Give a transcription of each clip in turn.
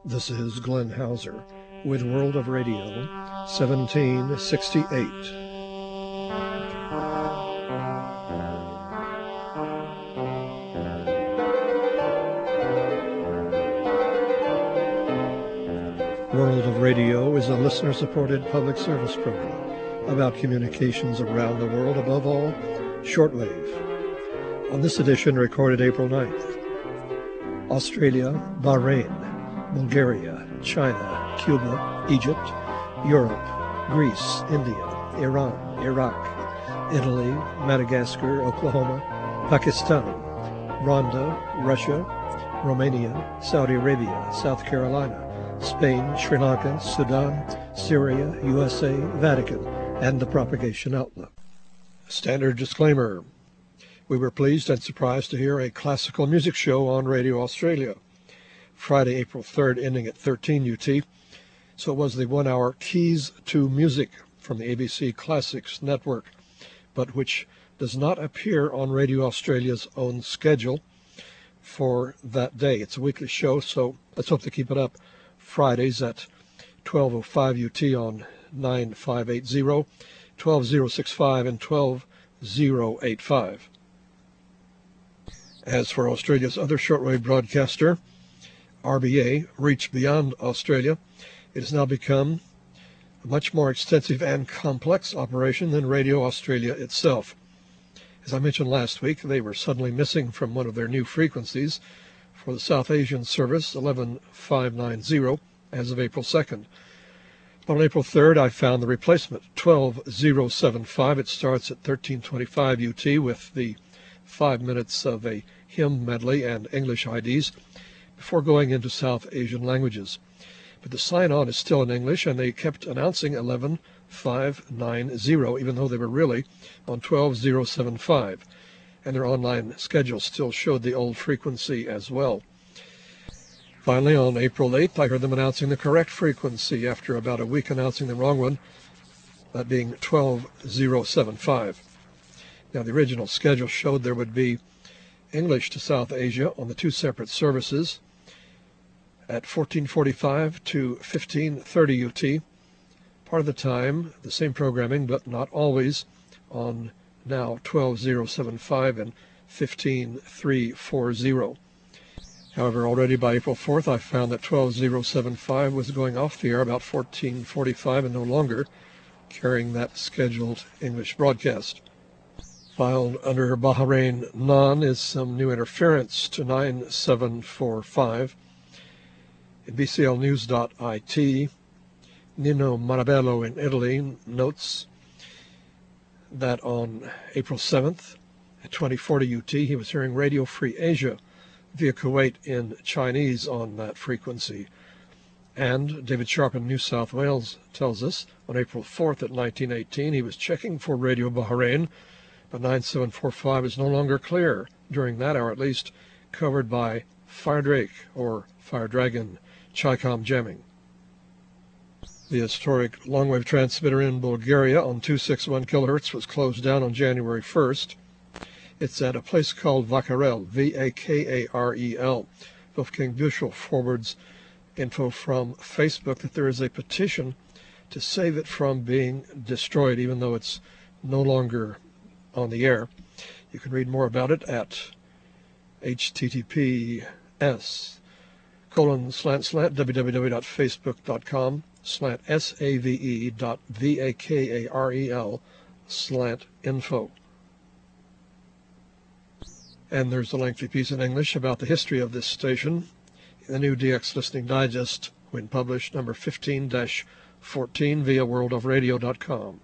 This is Glenn Hauser with World of Radio, 1768. World of Radio is a listener-supported public service program about communications around the world, above all, shortwave. On this edition, recorded April 9th, Australia, Bahrain, Bulgaria, China, Cuba, Egypt, Europe, Greece, India, Iran, Iraq, Italy, Madagascar, Oklahoma, Pakistan, Rwanda, Russia, Romania, Saudi Arabia, South Carolina, Spain, Sri Lanka, Sudan, Syria, USA, Vatican, and the Propagation Outlook. Standard disclaimer. We were pleased and surprised to hear a classical music show on Radio Australia. Friday, April 3rd, ending at 13 UT. So it was the 1-hour Keys to Music from the ABC Classics Network, but which does not appear on Radio Australia's own schedule for that day. It's a weekly show, so let's hope to keep it up. Fridays at 12:05 UT on 9580, 12065, and 12085. As for Australia's other shortwave broadcaster, RBA, Reach Beyond Australia, it has now become a much more extensive and complex operation than Radio Australia itself. As I mentioned last week, they were suddenly missing from one of their new frequencies for the South Asian service, 11590, as of April 2nd. On April 3rd, I found the replacement, 12075. It starts at 1325 UT with the 5 minutes of a hymn medley and English IDs before going into South Asian languages. But the sign-on is still in English, and they kept announcing 11590, even though they were really on 12075. And their online schedule still showed the old frequency as well. Finally, on April 8th, I heard them announcing the correct frequency after about a week announcing the wrong one, that being 12075. Now, the original schedule showed there would be English to South Asia on the two separate services at 1445 to 1530 UT. Part of the time, the same programming, but not always, on now 12075 and 15340. However, already by April 4th, I found that 12075 was going off the air about 1445 and no longer carrying that scheduled English broadcast. Filed under Bahrain Non is some new interference to 9745. In bclnews.it, Nino Marabello in Italy notes that on April 7th at 2040 UT, he was hearing Radio Free Asia via Kuwait in Chinese on that frequency. And David Sharp in New South Wales tells us on April 4th at 1918, he was checking for Radio Bahrain, but 9745 is no longer clear, during that hour at least, covered by Fire Drake or Fire Dragon Chicom jamming. The historic longwave transmitter in Bulgaria on 261 kHz was closed down on January 1st. It's at a place called Vakarel, Vakarel. Wolfgang Bushel forwards info from Facebook that there is a petition to save it from being destroyed, even though it's no longer on the air. You can read more about it at https://www.facebook.com/save.vakarel/info. And there's a lengthy piece in English about the history of this station in the new DX Listening Digest, when published, number 15-14 via worldofradio.com.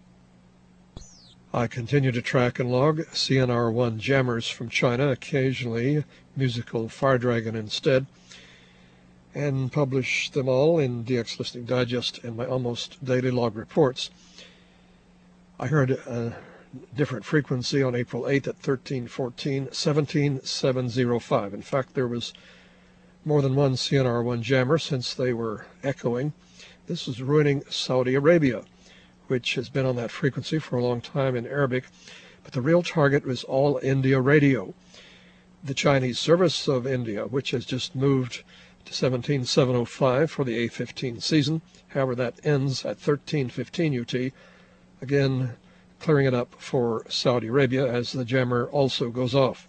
I continue to track and log CNR1 jammers from China, occasionally musical Fire Dragon instead, and publish them all in DX Listening Digest and my almost daily log reports. I heard a different frequency on April 8th at 1314, 17705. In fact, there was more than one CNR1 jammer since they were echoing. This was ruining Saudi Arabia, which has been on that frequency for a long time in Arabic, but the real target was All India Radio, the Chinese service of India, which has just moved to 17,705 for the A15 season. However, that ends at 13:15 UT, again clearing it up for Saudi Arabia as the jammer also goes off.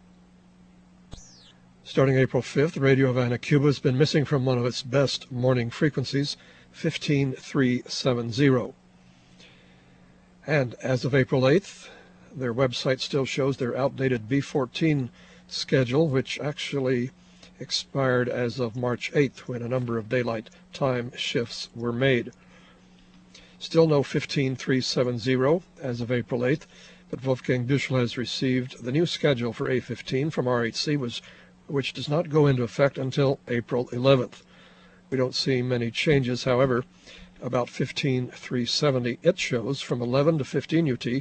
Starting April 5th, Radio Havana, Cuba has been missing from one of its best morning frequencies, 15370. And as of April 8th, their website still shows their outdated B14 schedule, which actually expired as of March 8th when a number of daylight time shifts were made. Still no 15370 as of April 8th, but Wolfgang Büchel has received the new schedule for A15 from RHC, which does not go into effect until April 11th. We don't see many changes, however. About 15370 it shows from 11 to 15 UT,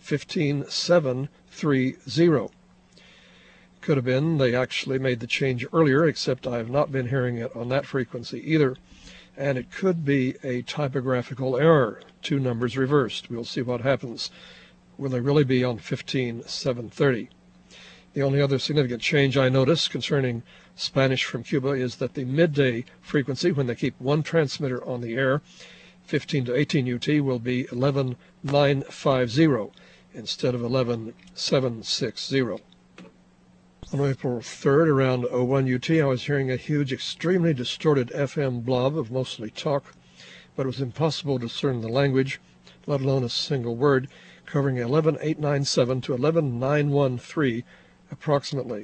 15730. Could have been they actually made the change earlier, except I have not been hearing it on that frequency either. And it could be a typographical error, two numbers reversed. We'll see what happens. Will they really be on 15730? The only other significant change I notice concerning Spanish from Cuba is that the midday frequency, when they keep one transmitter on the air, 15 to 18 UT, will be 11950 instead of 11760. On April 3rd, around 01 UT, I was hearing a huge, extremely distorted FM blob of mostly talk, but it was impossible to discern the language, let alone a single word, covering 11897 to 11913 approximately.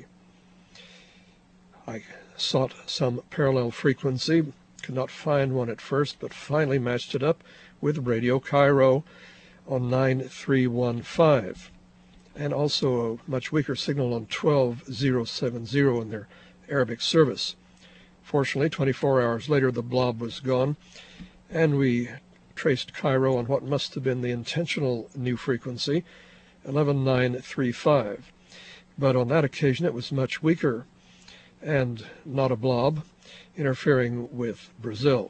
I sought some parallel frequency, could not find one at first, but finally matched it up with Radio Cairo on 9315, and also a much weaker signal on 12070 in their Arabic service. Fortunately, 24 hours later, the blob was gone, and we traced Cairo on what must have been the intentional new frequency, 11935. But on that occasion, it was much weaker and not a blob, interfering with Brazil.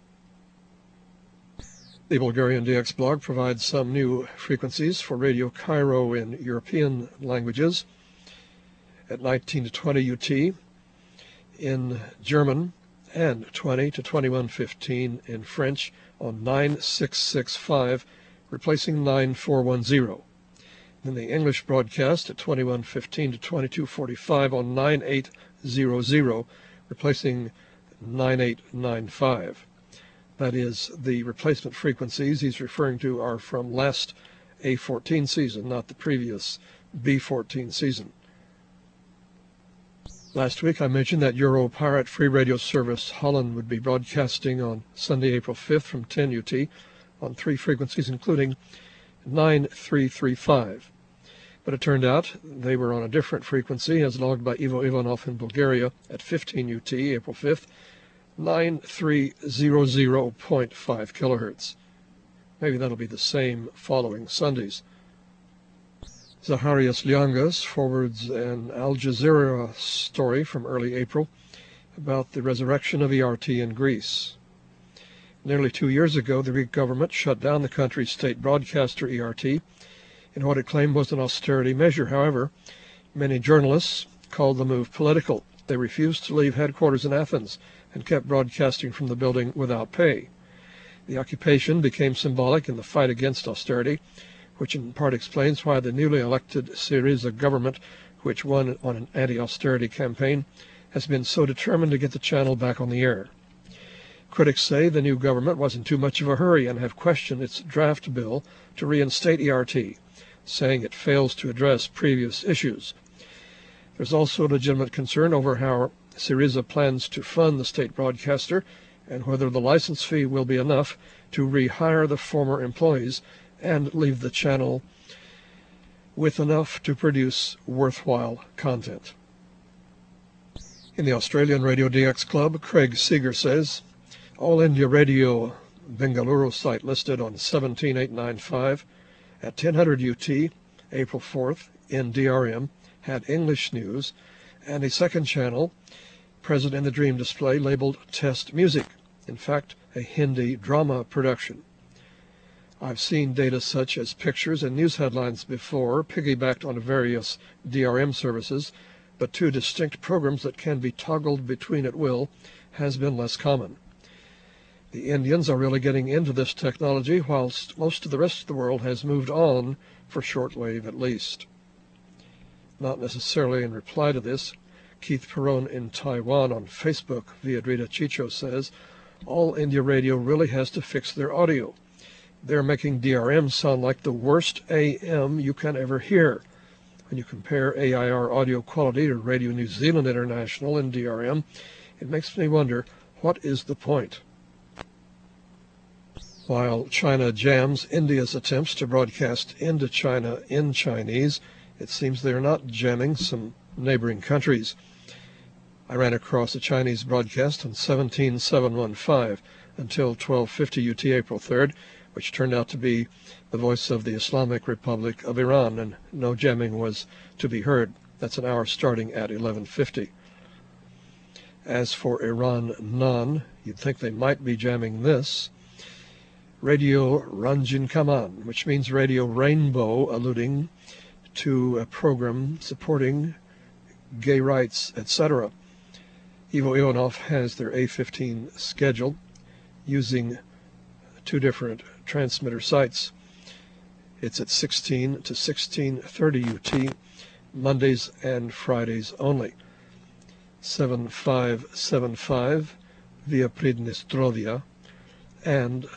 The Bulgarian DX blog provides some new frequencies for Radio Cairo in European languages at 19 to 20 UT in German and 20 to 2115 in French on 9665, replacing 9410. Then the English broadcast at 2115 to 2245 on 9800, replacing 9895. That is, the replacement frequencies he's referring to are from last A14 season, not the previous B14 season. Last week I mentioned that Euro Pirate Free Radio Service Holland would be broadcasting on Sunday, April 5th from 10 UT on three frequencies, including 9335. But it turned out they were on a different frequency, as logged by Ivo Ivanov in Bulgaria at 15 UT, April 5th, 9300.5 kilohertz. Maybe that'll be the same following Sundays. Zacharias Liangas forwards an Al Jazeera story from early April about the resurrection of ERT in Greece. Nearly 2 years ago, the Greek government shut down the country's state broadcaster ERT in what it claimed was an austerity measure. However, many journalists called the move political. They refused to leave headquarters in Athens and kept broadcasting from the building without pay. The occupation became symbolic in the fight against austerity, which in part explains why the newly elected Syriza government, which won on an anti-austerity campaign, has been so determined to get the channel back on the air. Critics say the new government was in too much of a hurry and have questioned its draft bill to reinstate ERT, saying it fails to address previous issues. There's also legitimate concern over how Syriza plans to fund the state broadcaster and whether the license fee will be enough to rehire the former employees and leave the channel with enough to produce worthwhile content. In the Australian Radio DX Club, Craig Seeger says, All India Radio Bengaluru site listed on 17895 at 1000 UT, April 4th, in DRM, had English news and a second channel present in the Dream display labeled Test Music, in fact, a Hindi drama production. I've seen data such as pictures and news headlines before, piggybacked on various DRM services, but two distinct programs that can be toggled between at will has been less common. The Indians are really getting into this technology, whilst most of the rest of the world has moved on, for shortwave at least. Not necessarily in reply to this, Keith Perron in Taiwan on Facebook via Drita Chicho says, all India radio really has to fix their audio. They're making DRM sound like the worst AM you can ever hear. When you compare AIR audio quality to Radio New Zealand International and DRM, it makes me wonder, what is the point? While China jams India's attempts to broadcast into China in Chinese, it seems they are not jamming some neighboring countries. I ran across a Chinese broadcast on 17715 until 1250 UT April 3rd, which turned out to be the voice of the Islamic Republic of Iran, and no jamming was to be heard. That's an hour starting at 1150. As for Iran Non, you'd think they might be jamming this. Radio Ranjin Kaman, which means Radio Rainbow, alluding to a program supporting gay rights, etc. Ivo Ivanov has their A15 scheduled using two different transmitter sites. It's at 16 to 1630 UT, Mondays and Fridays only. 7575 via Pridnestrovia and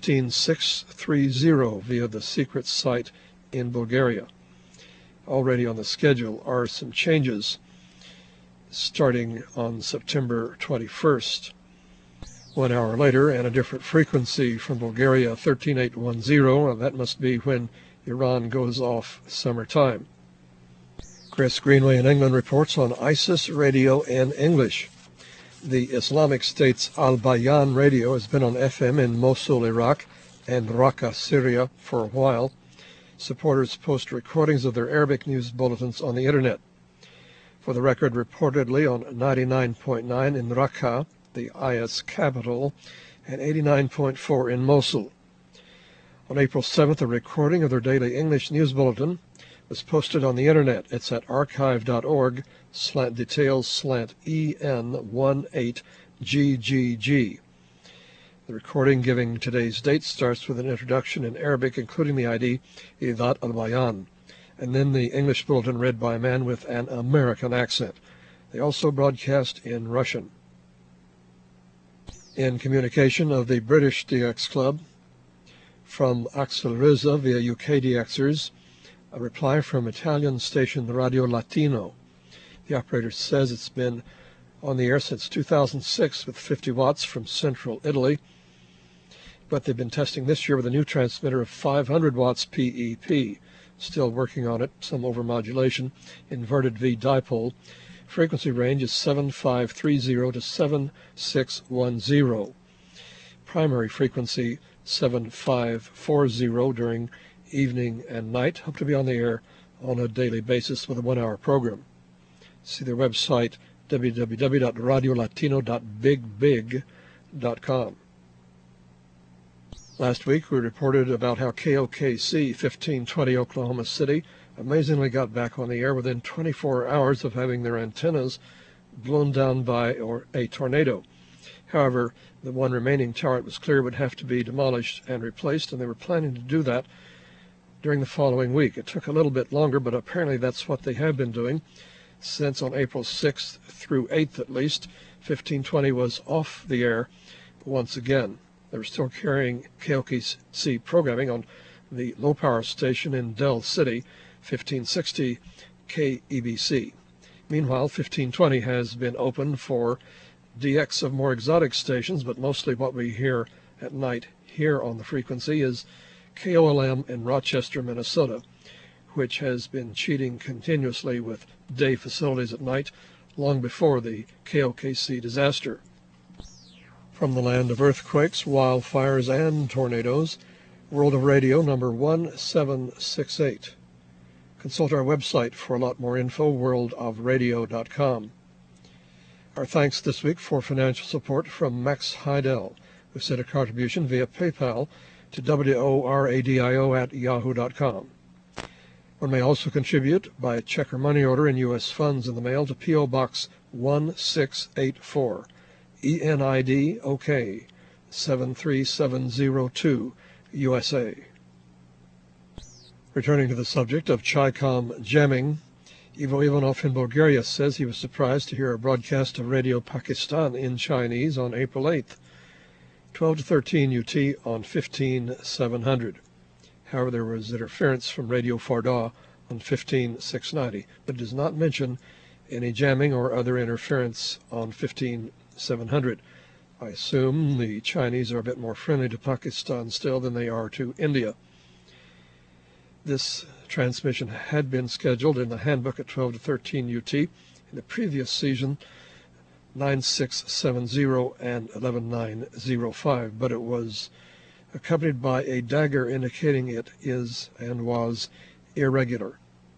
15630 via the secret site in Bulgaria. Already on the schedule are some changes starting on September 21st. 1 hour later, and a different frequency from Bulgaria, 13810, and that must be when Iran goes off summertime. Chris Greenway in England reports on ISIS radio in English. The Islamic State's Al-Bayan radio has been on FM in Mosul, Iraq, and Raqqa, Syria for a while. Supporters post recordings of their Arabic news bulletins on the internet. For the record, reportedly on 99.9 in Raqqa, the IS capital, and 89.4 in Mosul. On April 7th, a recording of their daily English news bulletin was posted on the internet. It's at archive.org/details/EN18GGG. The recording giving today's date starts with an introduction in Arabic, including the ID Idat al-Bayan, and then the English bulletin read by a man with an American accent. They also broadcast in Russian. In communication of the British DX Club, from Axel Reza via UK DXers, a reply from Italian station Radio Latino. The operator says it's been on the air since 2006 with 50 watts from central Italy, but they've been testing this year with a new transmitter of 500 watts PEP. Still working on it, some overmodulation, inverted V dipole. Frequency range is 7530 to 7610. Primary frequency 7540 during evening and night. Hope to be on the air on a daily basis with a 1-hour program. See their website, www.radiolatino.bigbig.com. Last week we reported about how KOKC 1520 Oklahoma City amazingly got back on the air within 24 hours of having their antennas blown down by a tornado. However, the one remaining tower, it was clear, would have to be demolished and replaced, and they were planning to do that during the following week. It took a little bit longer, but apparently that's what they have been doing since on April 6th through 8th at least, 1520 was off the air once again. They were still carrying KOKC programming on the low-power station in Dell City, 1560 KEBC. Meanwhile, 1520 has been open for DX of more exotic stations, but mostly what we hear at night here on the frequency is KOLM in Rochester, Minnesota, which has been cheating continuously with day facilities at night long before the KOKC disaster. From the land of earthquakes, wildfires, and tornadoes, World of Radio number 1768. Consult our website for a lot more info, worldofradio.com. Our thanks this week for financial support from Max Heidel, who sent a contribution via PayPal to WORADIO@yahoo.com. One may also contribute by check or money order in U.S. funds in the mail to P.O. Box 1684, ENID OK 73702, USA. Returning to the subject of Chi-Com jamming, Ivo Ivanov in Bulgaria says he was surprised to hear a broadcast of Radio Pakistan in Chinese on April 8th, 12 to 13 UT on 15700. However, there was interference from Radio Farda on 15690, but does not mention any jamming or other interference on 15700. I assume the Chinese are a bit more friendly to Pakistan still than they are to India. This transmission had been scheduled in the handbook at 12 to 13 UT in the previous season, 9670 and 11905, but it was accompanied by a dagger indicating it is and was irregular.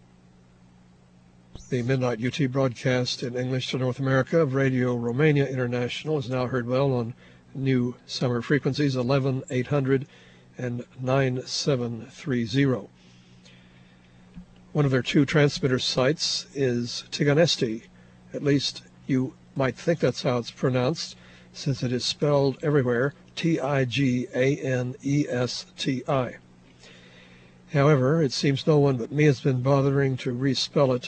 The midnight UT broadcast in English to North America of Radio Romania International is now heard well on new summer frequencies 11800 and 9730. One of their two transmitter sites is Tiganesti. At least you might think that's how it's pronounced, since it is spelled everywhere Tiganesti. However, it seems no one but me has been bothering to respell it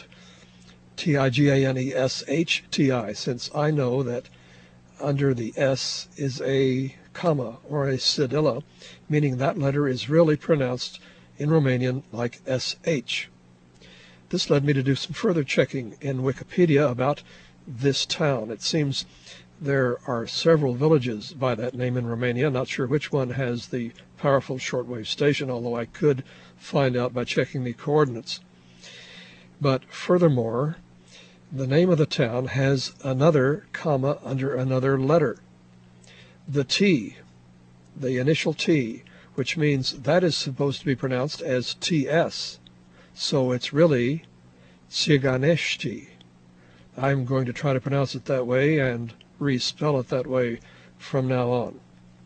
Tiganeshti, since I know that under the S is a comma or a cedilla, meaning that letter is really pronounced in Romanian like SH. This led me to do some further checking in Wikipedia about this town. It seems there are several villages by that name in Romania. Not sure which one has the powerful shortwave station, although I could find out by checking the coordinates. But furthermore, the name of the town has another comma under another letter. The T, the initial T, which means that is supposed to be pronounced as TS. So it's really Tsiganeshti. I'm going to try to pronounce it that way and respell it that way from now on.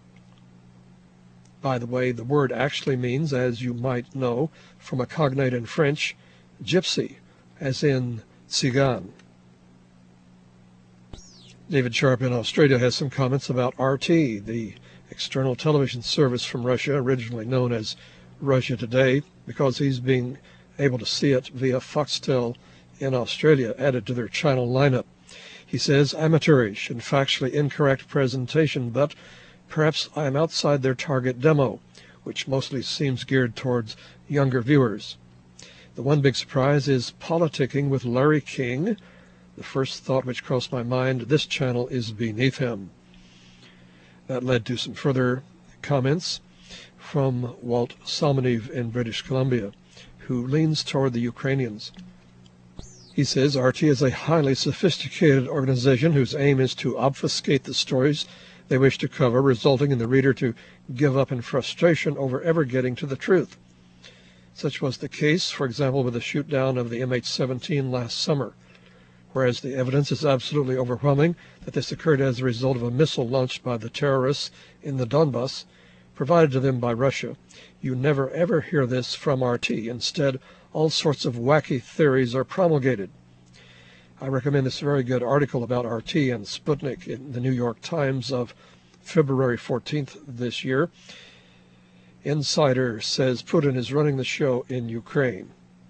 By the way, the word actually means, as you might know from a cognate in French, gypsy, as in Tsigan. David Sharp in Australia has some comments about RT, the external television service from Russia, originally known as Russia Today, because he's being able to see it via Foxtel in Australia, added to their channel lineup. He says, amateurish and factually incorrect presentation, but perhaps I am outside their target demo, which mostly seems geared towards younger viewers. The one big surprise is politicking with Larry King. The first thought which crossed my mind, this channel is beneath him. That led to some further comments from Walt Salmoniv in British Columbia, who leans toward the Ukrainians. He says RT is a highly sophisticated organization whose aim is to obfuscate the stories they wish to cover, resulting in the reader to give up in frustration over ever getting to the truth. Such was the case, for example, with the shoot-down of the MH17 last summer, whereas the evidence is absolutely overwhelming that this occurred as a result of a missile launched by the terrorists in the Donbass, provided to them by Russia. You never ever hear this from RT. Instead, all sorts of wacky theories are promulgated. I recommend this very good article about RT and Sputnik in the New York Times of February 14th this year. Insider says Putin is running the show in Ukraine.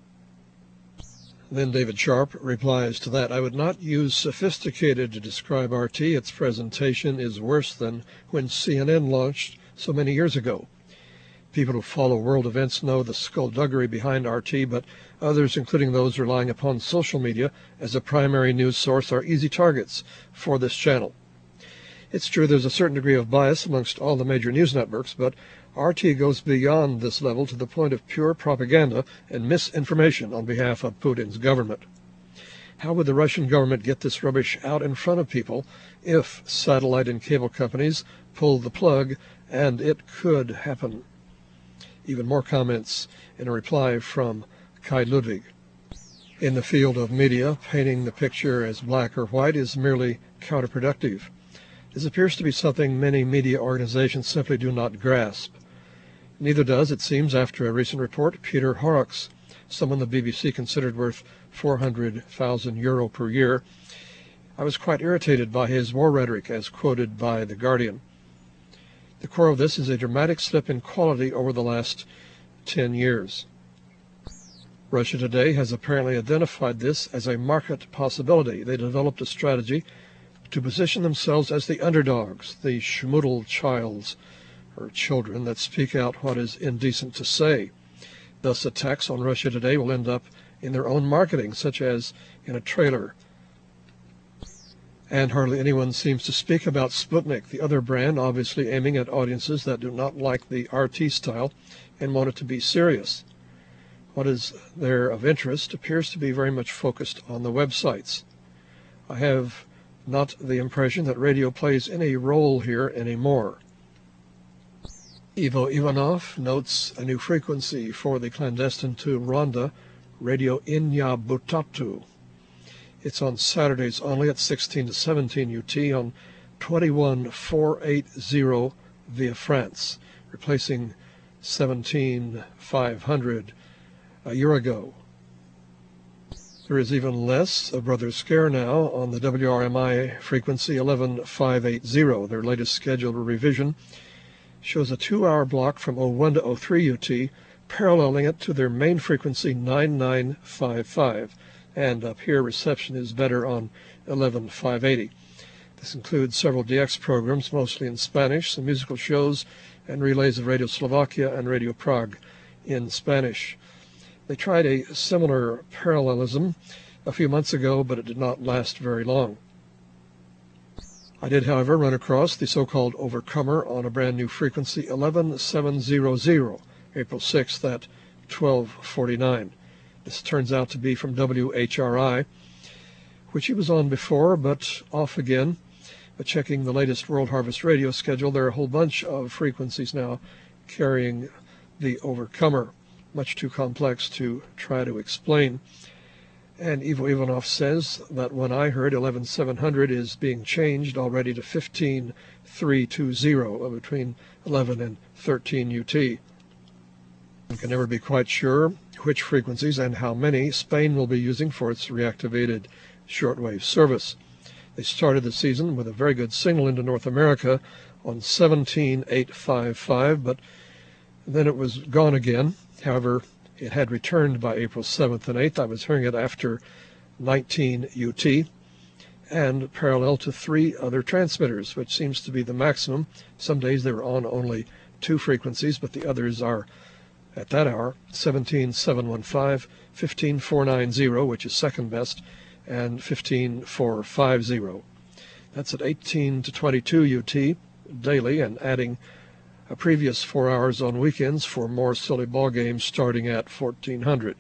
Then David Sharp replies to that, I would not use sophisticated to describe RT. Its presentation is worse than when CNN launched so many years ago. People who follow world events know the skullduggery behind RT, but others, including those relying upon social media as a primary news source, are easy targets for this channel. It's true there's a certain degree of bias amongst all the major news networks, but RT goes beyond this level to the point of pure propaganda and misinformation on behalf of Putin's government. How would the Russian government get this rubbish out in front of people if satellite and cable companies pull the plug, and it could happen? Even more comments in a reply from Kai Ludwig. In the field of media, painting the picture as black or white is merely counterproductive. This appears to be something many media organizations simply do not grasp. Neither does, it seems, after a recent report, Peter Horrocks, someone the BBC considered worth €400,000 per year. I was quite irritated by his war rhetoric, as quoted by The Guardian. The core of this is a dramatic slip in quality over the last 10 years. Russia Today has apparently identified this as a market possibility. They developed a strategy to position themselves as the underdogs, the schmoodle children that speak out what is indecent to say. Thus, attacks on Russia Today will end up in their own marketing, such as in a trailer. And hardly anyone seems to speak about Sputnik, the other brand, obviously aiming at audiences that do not like the RT style and want it to be serious. What is there of interest appears to be very much focused on the websites. I have not the impression that radio plays any role here anymore. Ivo Ivanov notes a new frequency for the clandestine to Rwanda, Radio Inyabutatu. It's on Saturdays only at 16 to 17 UT on 21480 via France, replacing 17500 a year ago. There is even less of Brother Scare now on the WRMI frequency 11580. Their latest scheduled revision shows a 2-hour block from 01 to 03 UT, paralleling it to their main frequency 9955. And up here reception is better on 11580. This includes several DX programs, mostly in Spanish, some musical shows, and relays of Radio Slovakia and Radio Prague in Spanish. They tried a similar parallelism a few months ago, but it did not last very long. I did, however, run across the so-called Overcomer on a brand new frequency 11700, April 6th at 1249. This turns out to be from WHRI, which he was on before, but off again. But checking the latest World Harvest Radio schedule, there are a whole bunch of frequencies now carrying the Overcomer. Much too complex to try to explain. And Ivo Ivanov says that when I heard 11700 is being changed already to 15320 between 11 and 13 UT. One can never be quite sure which frequencies and how many Spain will be using for its reactivated shortwave service. They started the season with a very good signal into North America on 17855, but then it was gone again. However, it had returned by April 7th and 8th. I was hearing it after 19 UT and parallel to 3 other transmitters, which seems to be the maximum. Some days they were on only 2 frequencies, but the others are, at that hour, 17715, 15490, which is second best, and 15450. That's at 18 to 22 UT daily, and adding a previous 4 hours on weekends for more silly ball games starting at 1400.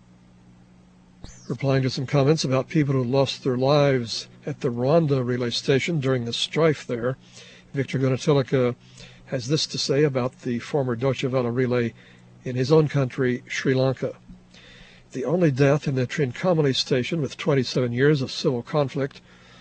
Replying to some comments about people who lost their lives at the Rwanda relay station during the strife there, Victor Gunatilica has this to say about the former Deutsche Welle relay in his own country, Sri Lanka. The only death in the Trincomalee station with 27 years of civil conflict,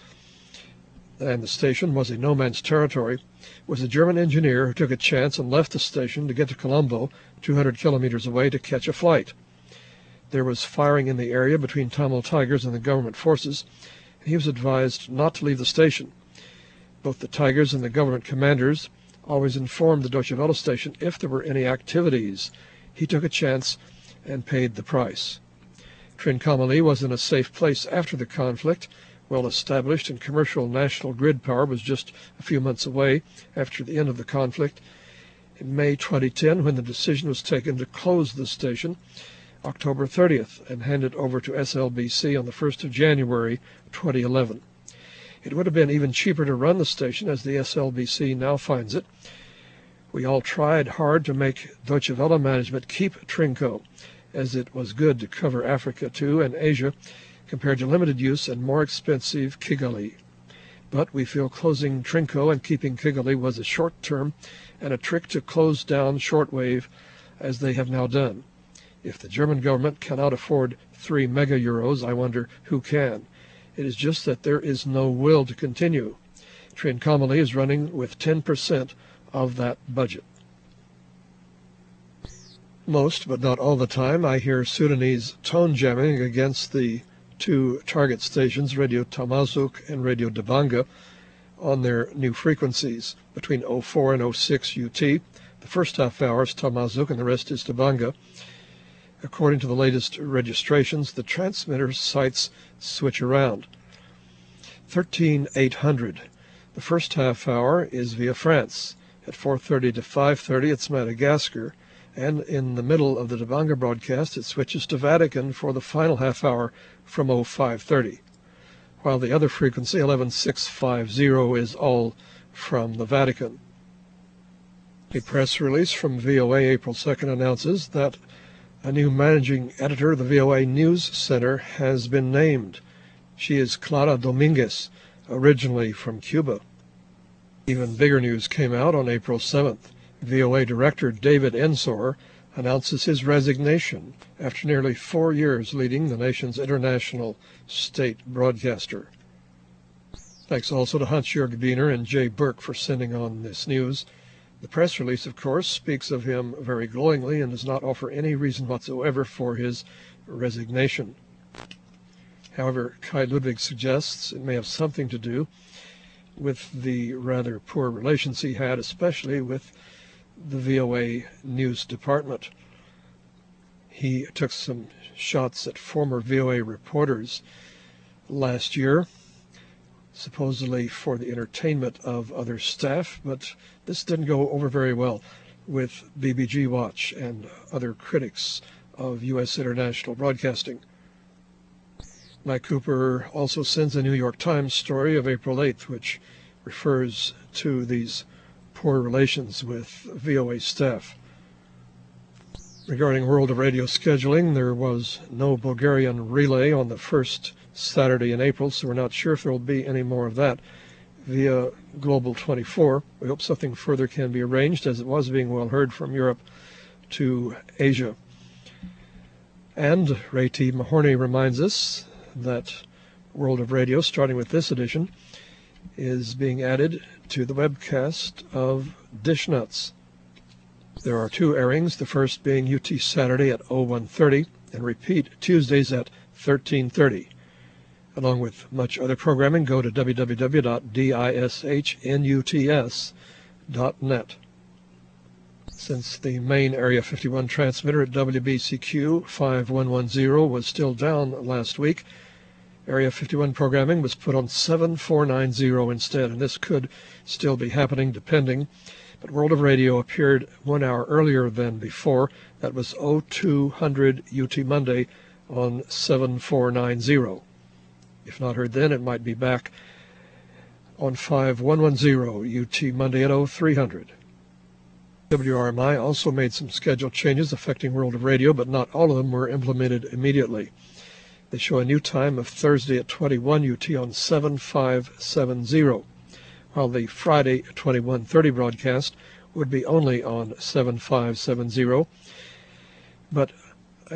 and the station was a no-man's territory, was a German engineer who took a chance and left the station to get to Colombo, 200 kilometers away, to catch a flight. There was firing in the area between Tamil Tigers and the government forces, and he was advised not to leave the station. Both the Tigers and the government commanders always informed the Deutsche Welle station if there were any activities. He took a chance and paid the price. Trincomalee was in a safe place after the conflict, well established, and commercial national grid power was just a few months away after the end of the conflict. In May 2010, when the decision was taken to close the station, October 30th, and hand it over to SLBC on the 1st of January 2011. It would have been even cheaper to run the station, as the SLBC now finds it. We all tried hard to make Deutsche Welle management keep Trinco, as it was good to cover Africa too and Asia, compared to limited use and more expensive Kigali. But we feel closing Trinco and keeping Kigali was a short term and a trick to close down shortwave, as they have now done. If the German government cannot afford 3 mega euros, I wonder who can. It is just that there is no will to continue. Trincomalee is running with 10% of that budget. Most, but not all the time, I hear Sudanese tone jamming against the two target stations, Radio Tamazouk and Radio Dabanga, on their new frequencies between 04 and 06 UT. The first half hour is Tamazouk and the rest is Dabanga. According to the latest registrations, the transmitter sites switch around. 13800. The first half hour is via France. At 4:30 to 5:30, it's Madagascar. And in the middle of the Dabanga broadcast, it switches to Vatican for the final half hour from 05:30. While the other frequency, 11650, is all from the Vatican. A press release from VOA April 2nd announces that a new managing editor of the VOA News Center has been named. She is Clara Dominguez, originally from Cuba. Even bigger news came out on April 7th. VOA Director David Ensor announces his resignation after nearly 4 years leading the nation's international state broadcaster. Thanks also to Hans-Jörg Biener and Jay Burke for sending on this news. The press release, of course, speaks of him very glowingly and does not offer any reason whatsoever for his resignation. However, Kai Ludwig suggests it may have something to do with the rather poor relations he had, especially with the VOA News Department. He took some shots at former VOA reporters last year, supposedly for the entertainment of other staff, but this didn't go over very well with BBG Watch and other critics of U.S. international broadcasting. Mike Cooper also sends a New York Times story of April 8th, which refers to these poor relations with VOA staff. Regarding World of Radio scheduling, there was no Bulgarian relay on the first Saturday in April, so we're not sure if there will be any more of that via Global 24. We hope something further can be arranged, as it was being well heard from Europe to Asia. And Ray T. Mahorny reminds us that World of Radio, starting with this edition, is being added to the webcast of Dish Nuts. There are 2 airings, the first being UT Saturday at 01:30 and repeat Tuesdays at 13:30. Along with much other programming, go to www.dishnuts.net. Since the main Area 51 transmitter at WBCQ 5110 was still down last week, Area 51 programming was put on 7490 instead, and this could still be happening depending. But World of Radio appeared 1 hour earlier than before. That was 0200 UT Monday on 7490. If not heard then, it might be back on 5110 UT Monday at 0300. WRMI also made some schedule changes affecting World of Radio, but not all of them were implemented immediately. They show a new time of Thursday at 21 UT on 7570, while the Friday 2130 broadcast would be only on 7570, but a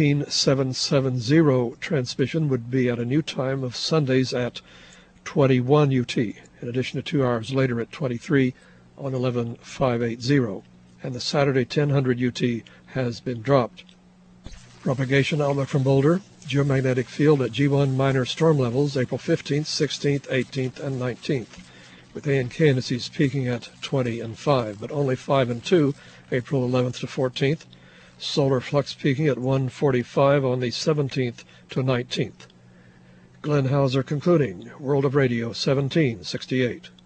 15770 transmission would be at a new time of Sundays at 21 UT, in addition to 2 hours later at 23 on 11580, and the Saturday 1000 UT has been dropped. Propagation outlook from Boulder. Geomagnetic field at G1 minor storm levels April 15th, 16th, 18th, and 19th, with A and K indices peaking at 20 and 5, but only 5 and 2 April 11th to 14th. Solar flux peaking at 145 on the 17th to 19th. Glenn Hauser concluding, World of Radio 1768.